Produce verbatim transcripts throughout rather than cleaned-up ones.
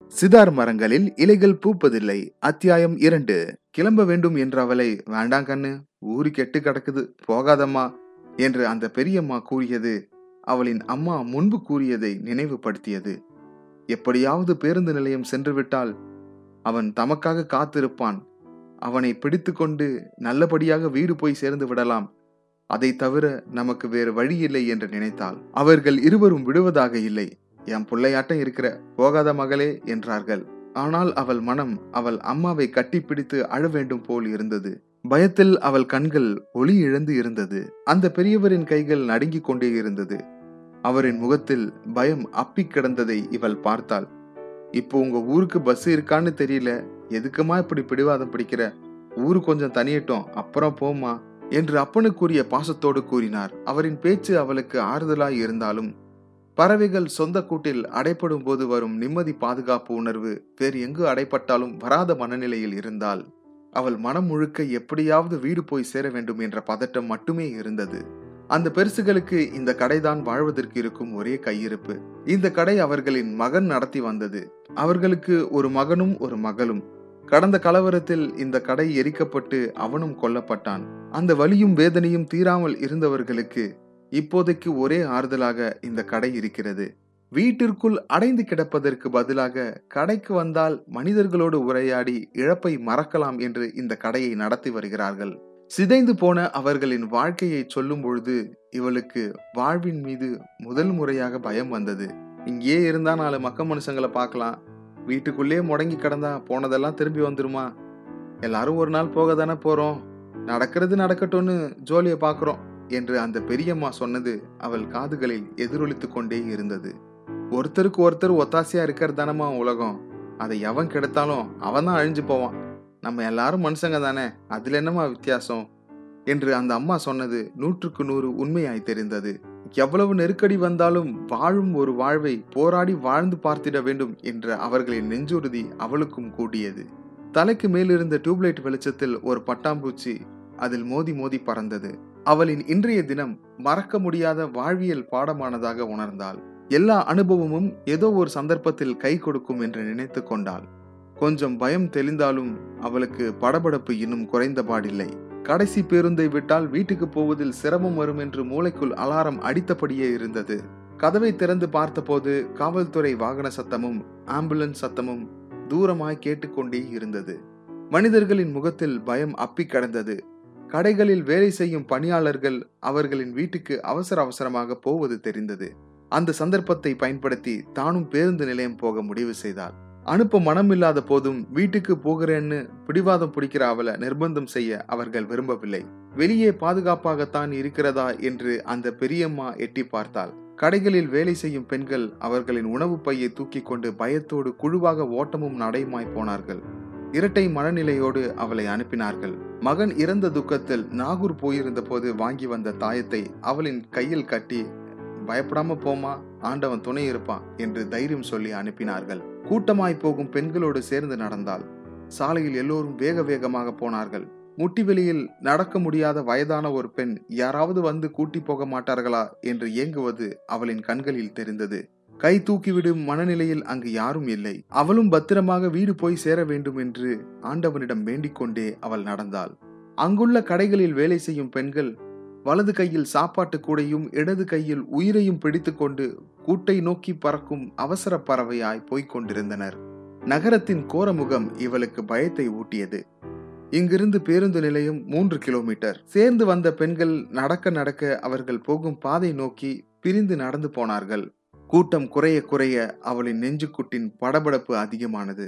சிதார் மரங்களில் இலைகள் பூப்பதில்லை. அத்தியாயம் இரண்டு. கிளம்ப வேண்டும் என்ற அவளை, வேண்டாம் கண்ணு, ஊரு கெட்டு கிடக்குது, போகாதம்மா என்று அந்த பெரியம்மா கூறியது அவளின் அம்மா முன்பு கூறியதை நினைவுபடுத்தியது. எப்படியாவது பேருந்து நிலையம் சென்று விட்டால் அவன் தமக்காக காத்திருப்பான். அவனை பிடித்து கொண்டு நல்லபடியாக வீடு போய் சேர்ந்து விடலாம். அதை தவிர நமக்கு வேறு வழி இல்லை என்று நினைத்தாள். அவர்கள் இருவரும் விடுவதாக இல்லை. என் பிள்ளையாட்டம் இருக்கிற, போகாத மகளே என்றார்கள். ஆனால் அவள் மனம் அவள் அம்மாவை கட்டிப்பிடித்து அழ வேண்டும் போல் இருந்தது. பயத்தில் அவள் கண்கள் ஒளி இழந்து இருந்தது. அந்த பெரியவரின் கைகள் நடுங்கிக் கொண்டே இருந்தது. அவரின் முகத்தில் பயம் அப்பி கிடந்ததை இவள் பார்த்தாள். இப்போ உங்க ஊருக்கு பஸ் இருக்கான்னு தெரியல, எதுக்குமா இப்படி பிடிவாதம் பிடிக்கிற? ஊரு கொஞ்சம் தனியட்டும், அப்புறம் போமா என்று அப்பனுக்குரிய பாசத்தோடு கூறினார். அவரின் பேச்சு அவளுக்கு ஆறுதலாய் இருந்தாலும் பறவைகள் சொந்த கூட்டில் அடைப்படும் போது வரும் நிம்மதி, பாதுகாப்பு உணர்வு வேறு எங்கு அடைப்பட்டாலும் வராத மனநிலையில் இருந்தால் அவள் மனம் முழுக்க எப்படியாவது வீடு போய் சேர வேண்டும் என்ற பதட்டம் மட்டுமே இருந்தது. அந்த பெருசுகளுக்கு இந்த கடைதான் வாழ்வதற்கு இருக்கும் ஒரே கையிருப்பு. இந்த கடை அவர்களின் மகன் நடத்தி வந்தது. அவர்களுக்கு ஒரு மகனும் ஒரு மகளும். கடந்த கலவரத்தில் இந்த கடை எரிக்கப்பட்டு அவனும் கொல்லப்பட்டான். அந்த வலியும் வேதனையும் தீராமல் இருந்தவர்களுக்கு இப்போதைக்கு ஒரே ஆறுதலாக இந்த கடை இருக்கிறது. வீட்டிற்குள் அடைந்து கிடப்பதற்கு பதிலாக கடைக்கு வந்தால் மனிதர்களோடு உரையாடி இழப்பை மறக்கலாம் என்று இந்த கடையை நடத்தி வருகிறார்கள். சிதைந்து போன அவர்களின் வாழ்க்கையை சொல்லும் பொழுது இவளுக்கு வாழ்வின் மீது முதல் முறையாக பயம் வந்தது. இங்கே இருந்தா நாலு மக்க மனுஷங்களை பார்க்கலாம், வீட்டுக்குள்ளே முடங்கி கிடந்தா போனதெல்லாம் திரும்பி வந்துருமா? எல்லாரும் ஒரு நாள் போக தானே போறோம், நடக்கிறது நடக்கட்டும்னு ஜோலியை பாக்குறோம் என்று அந்த பெரியம்மா சொன்னது அவள் காதுகளில் எதிரொலித்து கொண்டே இருந்தது. ஒருத்தருக்கு ஒருத்தர் ஒத்தாசையா இருக்கிறதானமா உலகம், அதை எவன் கெடுத்தாலும் அவன் தான் அழிஞ்சு போவான். நம்ம எல்லாரும் மனுஷங்க தானே, அதுல என்னமா வித்தியாசம் என்று அந்த அம்மா சொன்னது நூற்றுக்கு நூறு உண்மையாய் தெரிந்தது. எவ்வளவு நெருக்கடி வந்தாலும் வாழும் ஒரு வாழ்வை போராடி வாழ்ந்து பார்த்திட வேண்டும் என்ற அவர்களின் நெஞ்சுறுதி அவளுக்கும் கூடியது. தலைக்கு மேலிருந்த டியூப்லைட் வெளிச்சத்தில் ஒரு பட்டாம்பூச்சி அதில் மோதி மோதி பறந்தது. அவளின் இன்றைய தினம் மறக்க முடியாத வாழ்வியல் பாடமானதாக உணர்ந்தாள். எல்லா அனுபவமும் ஏதோ ஒரு சந்தர்ப்பத்தில் கை கொடுக்கும் என்று நினைத்து கொண்டாள். கொஞ்சம் பயம் தெளிந்தாலும் அவளுக்கு படபடப்பு இன்னும் குறைந்த பாடில்லை. கடைசி பேருந்தை விட்டால் வீட்டுக்கு போவதில் சிரமம் வரும் என்று மூளைக்குள் அலாரம் அடித்தபடியே இருந்தது. கதவை திறந்து பார்த்தபோது காவல்துறை வாகன சத்தமும் ஆம்புலன்ஸ் சத்தமும் தூரமாய் கேட்டுக்கொண்டே இருந்தது. மனிதர்களின் முகத்தில் பயம் அப்பி கடந்தது. கடைகளில் வேலை செய்யும் பணியாளர்கள் அவர்களின் வீட்டுக்கு அவசர அவசரமாக போவது தெரிந்தது. அந்த சந்தர்ப்பத்தை பயன்படுத்தி தானும் பேருந்து நிலையம் போக முடிவு செய்தாள். அனுப்ப மனமில்லாத போதும் வீட்டுக்கு போகிறேன்னு பிடிவாதம் பிடிக்கிற அவளை நிர்பந்தம் செய்ய அவர்கள் விரும்பவில்லை. வெளியே பாதுகாப்பாகத்தான் இருக்கிறதா என்று அந்த பெரியம்மா எட்டி பார்த்தாள். கடைகளில் வேலை செய்யும் பெண்கள் அவர்களின் உணவு பையை தூக்கி கொண்டு பயத்தோடு குழுவாக ஓட்டமும் நடையுமாய் போனார்கள். இரட்டை மனநிலையோடு அவளை அனுப்பினார்கள். மகன் இறந்த துக்கத்தில் நாகூர் போயிருந்த போது வாங்கி வந்த தாயத்தை அவளின் கையில் கட்டி, பயப்படாம போமா, ஆண்டவன் துணை இருப்பான் என்று தைரியம் சொல்லி அனுப்பினார்கள். கூட்டமாய் போகும் பெண்களோடு சேர்ந்து நடந்தாள். சாலையில் எல்லோரும் வேக வேகமாக போனார்கள். முட்டி வெளியில் நடக்க முடியாத வயதான ஒரு பெண் யாராவது வந்து கூட்டி போக மாட்டார்களா என்று ஏங்குவது அவளின் கண்களில் தெரிந்தது. கை தூக்கிவிடும் மனநிலையில் அங்கு யாரும் இல்லை. அவளும் பத்திரமாக வீடு போய் சேர வேண்டும் என்று ஆண்டவனிடம் வேண்டிக் கொண்டே அவள் நடந்தாள். அங்குள்ள கடைகளில் வேலை செய்யும் பெண்கள் வலது கையில் சாப்பாட்டு கூடையும் இடது கையில் உயிரையும் பிடித்து கொண்டு கூட்டை நோக்கி பறக்கும் அவசர பறவையாய் போய்க் கொண்டிருந்தனர். நகரத்தின் கோரமுகம் இவளுக்கு பயத்தை ஊட்டியது. இங்கிருந்து பேருந்து நிலையம் மூன்று கிலோமீட்டர். சேர்ந்து வந்த பெண்கள் நடக்க நடக்க அவர்கள் போகும் பாதை நோக்கி பிரிந்து நடந்து போனார்கள். கூட்டம் குறைய குறைய அவளின் நெஞ்சுக்குட்டின் படபடப்பு அதிகமானது.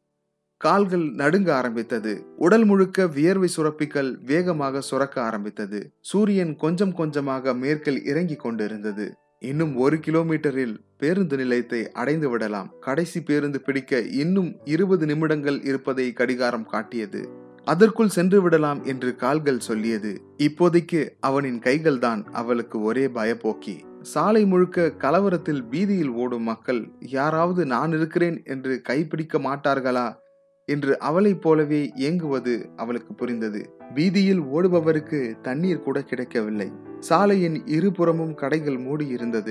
கால்கள் நடுங்க ஆரம்பித்தது. உடல் முழுக்க வியர்வை சுரப்பிகள் வேகமாக சுரக்க ஆரம்பித்தது. சூரியன் கொஞ்சம் கொஞ்சமாக மேற்கில் இறங்கி கொண்டிருந்தது. இன்னும் ஒரு கிலோமீட்டரில் பேருந்து நிலையத்தை அடைந்து விடலாம். கடைசி பேருந்து பிடிக்க இன்னும் இருபது நிமிடங்கள் இருப்பதை கடிகாரம் காட்டியது. அதற்குள் சென்று விடலாம் என்று கால்கள் சொல்லியது. இப்போதைக்கு அவனின் கைகள் தான் அவளுக்கு ஒரே பயப்போக்கி. சாலை முழுக்க கலவரத்தில் பீதியில் ஓடும் மக்கள் யாராவது நான் இருக்கிறேன் என்று கைப்பிடிக்க மாட்டார்களா என்று அவளைப் போலவே ஏங்குவது அவளுக்கு புரிந்தது. வீதியில் ஓடுபவருக்கு தண்ணீர் கூட கிடைக்கவில்லை. சாலையின் இருபுறமும் கடைகள் மூடி இருந்தது.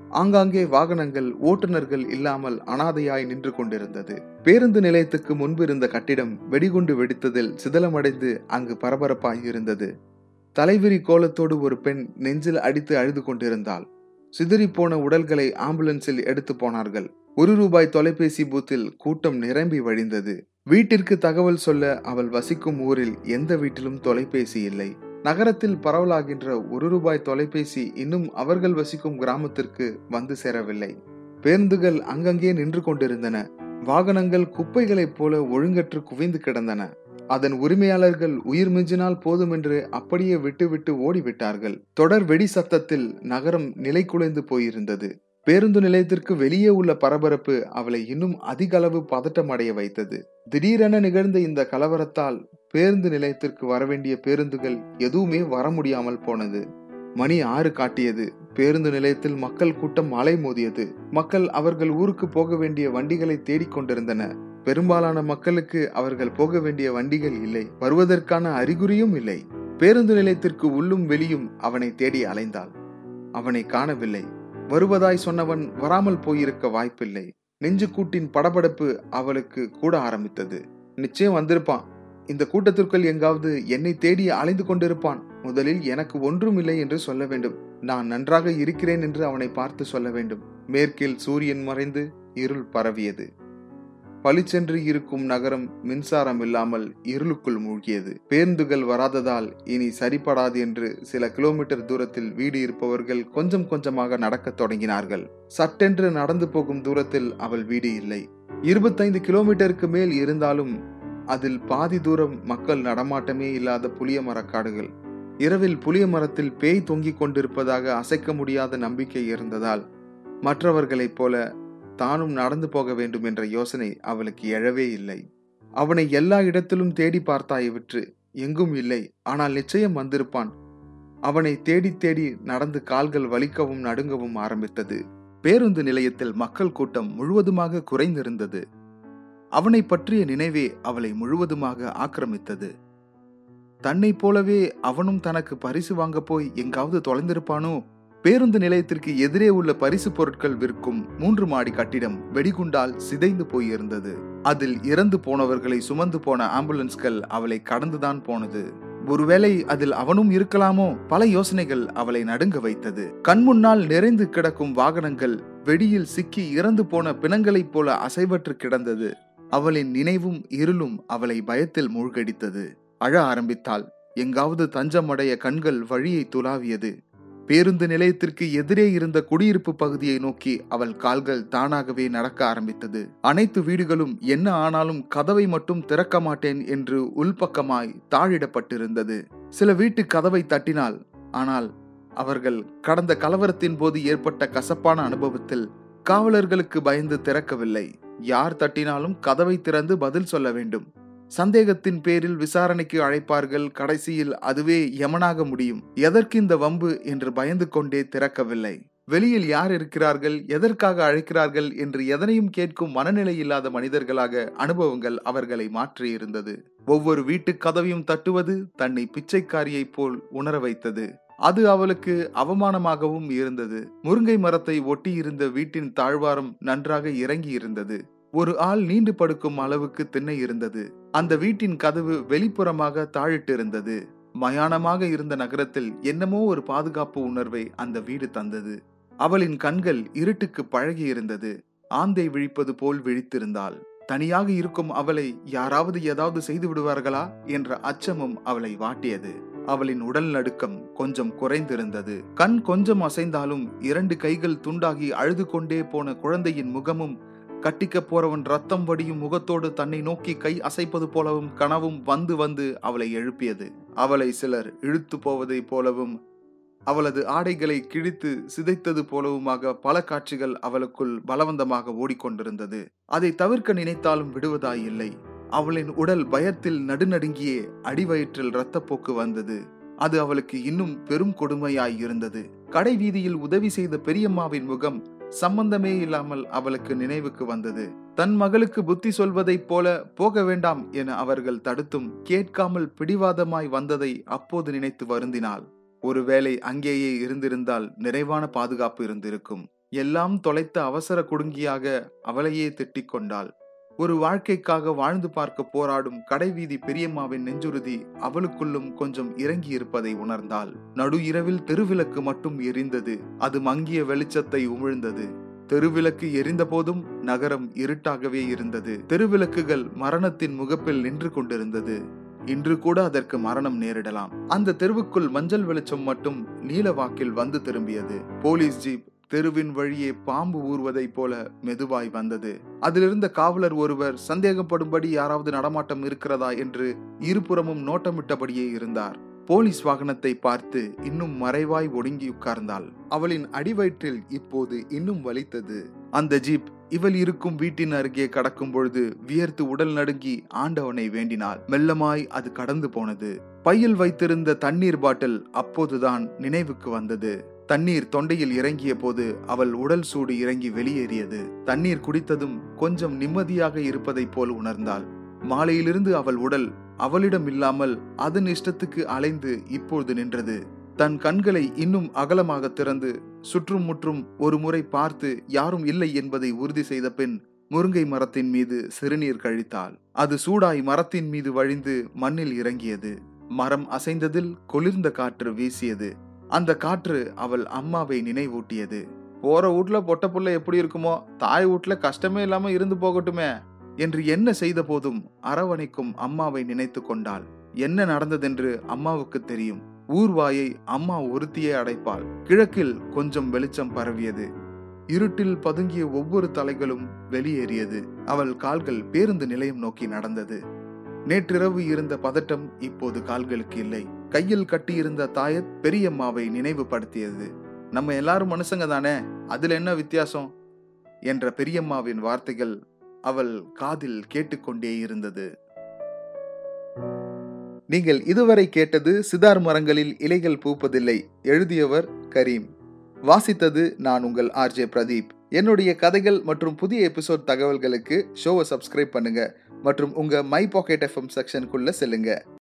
ஆங்காங்கே வாகனங்கள், ஓட்டுநர்கள் இல்லாமல் அனாதையாய் நின்று கொண்டிருந்தது. பேருந்து நிலையத்துக்கு முன்பு இருந்த கட்டிடம் வெடிகுண்டு வெடித்ததில் சிதலமடைந்து அங்கு பரபரப்பாய் இருந்தது. தலைவிரி கோலத்தோடு ஒரு பெண் நெஞ்சில் அடித்து அழுது கொண்டிருந்தாள். சிதறிப்போன உடல்களை ஆம்புலன்ஸில் எடுத்து போனார்கள். ஒரு ரூபாய் தொலைபேசி பூத்தில் கூட்டம் நிரம்பி வழிந்தது. வீட்டிற்கு தகவல் சொல்ல அவள் வசிக்கும் ஊரில் எந்த வீட்டிலும் தொலைபேசி இல்லை. நகரத்தில் பரவலாகின்ற ஒரு ரூபாய் தொலைபேசி இன்னும் அவர்கள் வசிக்கும் கிராமத்திற்கு வந்து சேரவில்லை. பேருந்துகள் அங்கங்கே நின்று கொண்டிருந்தன. வாகனங்கள் குப்பைகளைப் போல ஒழுங்கற்று குவிந்து கிடந்தன. அதன் உரிமையாளர்கள் உயிர் மிஞ்சினால் போதும் என்று அப்படியே விட்டுவிட்டு ஓடிவிட்டார்கள். தொடர் வெடி சத்தத்தில் நகரம் நிலை குலைந்து போயிருந்தது. பேருந்து நிலையத்திற்கு வெளியே உள்ள பரபரப்பு அவளை இன்னும் அதிக அளவு பதட்டமடைய வைத்தது. திடீரென நிகழ்ந்த இந்த கலவரத்தால் பேருந்து நிலையத்திற்கு வரவேண்டிய பேருந்துகள் எதுவுமே வர முடியாமல் போனது. மணி ஆறு காட்டியது. பேருந்து நிலையத்தில் மக்கள் கூட்டம் அலை மோதியது. மக்கள் அவர்கள் ஊருக்கு போக வேண்டிய வண்டிகளை தேடிக்கொண்டிருந்தனர். பெரும்பாலான மக்களுக்கு அவர்கள் போக வேண்டிய வண்டிகள் இல்லை, வருவதற்கான அறிகுறியும் இல்லை. பேருந்து நிலையத்திற்கு உள்ளும் வெளியும் அவனை தேடி அலைந்தாள். அவனை காணவில்லை. வருவதாய் சொன்னவன் வராமல் போயிருக்க வாய்ப்பில்லை. நெஞ்சு கூட்டின் படபடப்பு அவளுக்கு கூட ஆரம்பித்தது. நிச்சயம் வந்திருப்பான். இந்த கூட்டத்திற்குள் எங்காவது என்னை தேடி அலைந்து கொண்டிருப்பான். முதலில் எனக்கு ஒன்றும் இல்லை என்று சொல்ல வேண்டும். நான் நன்றாக இருக்கிறேன் என்று அவனை பார்த்து சொல்ல வேண்டும். மேற்கில் சூரியன் மறைந்து இருள் பரவியது. பளிச்சென்று இருக்கும் நகரம் மின்சாரம் இல்லாமல் இருளுக்குள் மூழ்கியது. பேருந்துகள் வராததால் இனி சரிபடாது என்று சில கிலோமீட்டர் தூரத்தில் வீடு இருப்பவர்கள் கொஞ்சம் கொஞ்சமாக நடக்க தொடங்கினார்கள். சட்டென்று நடந்து போகும் தூரத்தில் அவள் வீடு இல்லை. இருபத்தைந்து கிலோமீட்டருக்கு மேல் இருந்தாலும் அதில் பாதி தூரம் மக்கள் நடமாட்டமே இல்லாத புளிய மரக்காடுகள். இரவில் புளிய மரத்தில் பேய் தொங்கிக் கொண்டிருப்பதாக அசைக்க முடியாத நம்பிக்கை இருந்ததால் மற்றவர்களைப் போல தானும் நடந்து போக வேண்டும் என்ற யோசனை அவளுக்கு எழவே இல்லை. அவனை எல்லா இடத்திலும் தேடி பார்த்தாய் விற்று எங்கும் இல்லை. ஆனால் நிச்சயம் வந்திருப்பான். அவனை தேடி தேடி நடந்து கால்கள் வலிக்கவும் நடுங்கவும் ஆரம்பித்தது. பேருந்து நிலையத்தில் மக்கள் கூட்டம் முழுவதுமாக குறைந்திருந்தது. அவனை பற்றிய நினைவே அவளை முழுவதுமாக ஆக்கிரமித்தது. தன்னை போலவே அவனும் தனக்கு பரிசு வாங்க போய் எங்காவது தொலைந்திருப்பானோ? பேருந்து நிலையத்திற்கு எதிரே உள்ள பரிசு பொருட்கள் விற்கும் மூன்று மாடி கட்டிடம் வெடிகுண்டால் சிதைந்து போயிருந்தது. அதில் இறந்து போனவர்களை சுமந்து போன ஆம்புலன்ஸ்கள் அவளை கடந்துதான் போனது. ஒருவேளை அதில் அவனும் இருக்கலாமோ? பல யோசனைகள் அவளை நடுங்க வைத்தது. கண்முன்னால் நிறைந்து கிடக்கும் வாகனங்கள் வெடியில் சிக்கி இறந்து போன பிணங்களைப் போல அசைவற்று கிடந்தது. அவளின் நினைவும் இருளும் அவளை பயத்தில் மூழ்கடித்தது. அழ ஆரம்பித்தாள். எங்காவது தஞ்சமடைய கண்கள் வழியை துளாவியது. பேருந்து நிலையத்திற்கு எதிரே இருந்த குடியிருப்பு பகுதியை நோக்கி அவள் கால்கள் தானாகவே நடக்க ஆரம்பித்தது. அனைத்து வீடுகளும் என்ன ஆனாலும் கதவை மட்டும் திறக்க மாட்டேன் என்று உள்பக்கமாய் தாழிடப்பட்டிருந்தது. சில வீட்டு கதவை தட்டினாள். ஆனால் அவர்கள் கடந்த கலவரத்தின் போது ஏற்பட்ட கசப்பான அனுபவத்தில் காவலர்களுக்கு பயந்து திறக்கவில்லை. யார் தட்டினாலும் கதவை திறந்து பதில் சொல்ல வேண்டும். சந்தேகத்தின் பேரில் விசாரணைக்கு அழைப்பார்கள். கடைசியில் அதுவே யமனாக முடியும். எதற்கு இந்த வம்பு என்று பயந்து கொண்டே திறக்கவில்லை. வெளியில் யார் இருக்கிறார்கள், எதற்காக அழைக்கிறார்கள் என்று எதனையும் கேட்கும் மனநிலை இல்லாத மனிதர்களாக அனுபவங்கள் அவர்களை மாற்றி இருந்தது. ஒவ்வொரு வீட்டு கதவையும் தட்டுவது தன்னை பிச்சைக்காரியை போல் உணர வைத்தது. அது அவளுக்கு அவமானமாகவும் இருந்தது. முருங்கை மரத்தை ஒட்டி இருந்த வீட்டின் தாழ்வாரம் நன்றாக இறங்கி இருந்தது. ஒரு ஆள் நீண்டு படுக்கும் அளவுக்கு திண்ணை இருந்தது. அந்த வீட்டின் கதவு வெளிப்புறமாக தாழிட்டு இருந்தது. மயானமாக இருந்த நகரத்தில் என்னமோ ஒரு பாதுகாப்பு உணர்வை அந்த வீடு தந்தது. அவளின் கண்கள் இருட்டுக்கு பழகி இருந்தது. ஆந்தை விழிப்பது போல் விழித்திருந்தாள். தனியாக இருக்கும் அவளை யாராவது ஏதாவது செய்து விடுவார்களா என்ற அச்சமும் அவளை வாட்டியது. அவளின் உடல் நடுக்கம் கொஞ்சம் குறைந்திருந்தது. கண் கொஞ்சம் அசைந்தாலும் இரண்டு கைகள் துண்டாகி அழுது கொண்டே போன குழந்தையின் முகமும் கட்டிக்க போறவன் ரத்தம் வடியும் முகத்தோடு தன்னை நோக்கி கை அசைப்பது போலவும் கனவும் வந்து வந்து அவளை எழுப்பியது. அவளை சிலர் இழுத்து போவதை போலவும் அவளது ஆடைகளை கிழித்து சிதைத்தது போலவுமாக பல காட்சிகள் அவளுக்குள் பலவந்தமாக ஓடிக்கொண்டிருந்தது. அதை தவிர்க்க நினைத்தாலும் விடுவதாயில்லை. அவளின் உடல் பயத்தில் நடுநடுங்கியே அடிவயிற்றில் இரத்தப்போக்கு வந்தது. அது அவளுக்கு இன்னும் பெரும் கொடுமையாய் இருந்தது. கடை வீதியில் உதவி செய்த பெரியம்மாவின் முகம் சம்பந்தமே இல்லாமல் அவளுக்கு நினைவுக்கு வந்தது. தன் மகளுக்கு புத்தி சொல்வதைப் போல போக வேண்டாம் என அவர்கள் தடுத்தும் கேட்காமல் பிடிவாதமாய் வந்ததை அப்போது நினைத்து வருந்தினாள். ஒருவேளை அங்கேயே இருந்திருந்தால் நிறைவான பாதுகாப்பு இருந்திருக்கும். எல்லாம் தொலைத்த அவசர குடுங்கியாக அவளையே திட்டிக் கொண்டாள். ஒரு வாழ்க்கைக்காக வாழ்ந்து பார்க்க போராடும் கடைவீதி பெரியம்மாவின் நெஞ்சுறுதி அவளுக்குள்ளும் கொஞ்சம் இறங்கி இருப்பதை உணர்ந்தாள். நடு இரவில் தெருவிளக்கு மட்டும் எரிந்தது. அது மங்கிய வெளிச்சத்தை உமிழ்ந்தது. தெருவிளக்கு எரிந்த போதும் நகரம் இருட்டாகவே இருந்தது. தெருவிளக்குகள் மரணத்தின் முகப்பில் நின்று கொண்டிருந்தது. இன்று கூட அதற்கு மரணம் நேரிடலாம். அந்த தெருவுக்குள் மஞ்சள் வெளிச்சம் மட்டும் நீலவாக்கில் வந்து திரும்பியது. போலீஸ் ஜீப் தெருவின் வழியே பாம்பு ஊறுவதை போல மெதுவாய் வந்தது. அதிலிருந்த காவலர் ஒருவர் சந்தேகப்படும்படி யாராவது நடமாட்டம் இருக்கிறதா என்று இருபுறமும் நோட்டமிட்டபடியே இருந்தார். போலீஸ் வாகனத்தை பார்த்து இன்னும் மறைவாய் ஒடுங்கி உட்கார்ந்தாள். அவளின் அடிவயிற்றில் இப்போது இன்னும் வலித்தது. அந்த ஜீப் இவள் இருக்கும் வீட்டின் அருகே கடக்கும் பொழுது வியர்த்து உடல் நடுங்கி ஆண்டவனை வேண்டினாள். மெல்லமாய் அது கடந்து போனது. பையில் வைத்திருந்த தண்ணீர் பாட்டில் அப்போதுதான் நினைவுக்கு வந்தது. தண்ணீர் தொண்டையில் இறங்கிய போது அவள் உடல் சூடு இறங்கி வெளியேறியது. தண்ணீர் குடித்ததும் கொஞ்சம் நிம்மதியாக இருப்பதை போல் உணர்ந்தாள். மாலையிலிருந்து அவள் உடல் அவளிடம் இல்லாமல் அதன் இஷ்டத்துக்கு அலைந்து இப்பொழுது நின்றது. தன் கண்களை இன்னும் அகலமாக திறந்து சுற்றும் முற்றும் ஒரு முறை பார்த்து யாரும் இல்லை என்பதை உறுதி செய்த பின் முருங்கை மரத்தின் மீது சிறுநீர் கழித்தாள். அது சூடாய் மரத்தின் மீது வழிந்து மண்ணில் இறங்கியது. மரம் அசைந்ததில் குளிர்ந்த காற்று வீசியது. அந்த காற்று அவள் அம்மாவை நினைவூட்டியது. போற வீட்டுல பொட்ட புள்ள எப்படி இருக்குமோ, தாய் வீட்டுல கஷ்டமே இல்லாம இருந்து போகட்டுமே என்று என்ன செய்த போதும் அரவணைக்கும் அம்மாவை நினைத்து கொண்டாள். என்ன நடந்ததென்று அம்மாவுக்கு தெரியும். ஊர்வாயை அம்மா ஒருத்தியே அடைப்பாள். கிழக்கில் கொஞ்சம் வெளிச்சம் பரவியது. இருட்டில் பதுங்கிய ஒவ்வொரு தலைகளும் வெளியேறியது. அவள் கால்கள் பேருந்து நிலையம் நோக்கி நடந்தது. நேற்றிரவு இருந்த பதட்டம் இப்போது கால்களுக்கு இல்லை. கையில் கட்டியிருந்த தாயத் பெரியம்மாவை நினைவுபடுத்தியது. நம்ம எல்லாரும் மனுஷங்க தானே, அதுல என்ன வித்தியாசம் என்ற பெரியம்மாவின் வார்த்தைகள் அவள் காதில் கேட்டுக்கொண்டே இருந்தது. நீங்கள் இதுவரை கேட்டது சிதார் மரங்களில் இலைகள் பூப்பதில்லை. எழுதியவர் கரீம். வாசித்தது நான் உங்கள் ஆர்ஜே பிரதீப். என்னுடைய கதைகள் மற்றும் புதிய எபிசோட் தகவல்களுக்கு ஷோவை சப்ஸ்கிரைப் பண்ணுங்க மற்றும் உங்க மை பாக்கெட் எஃப்எம் செக்ஷனுக்குள்ள செல்லுங்க.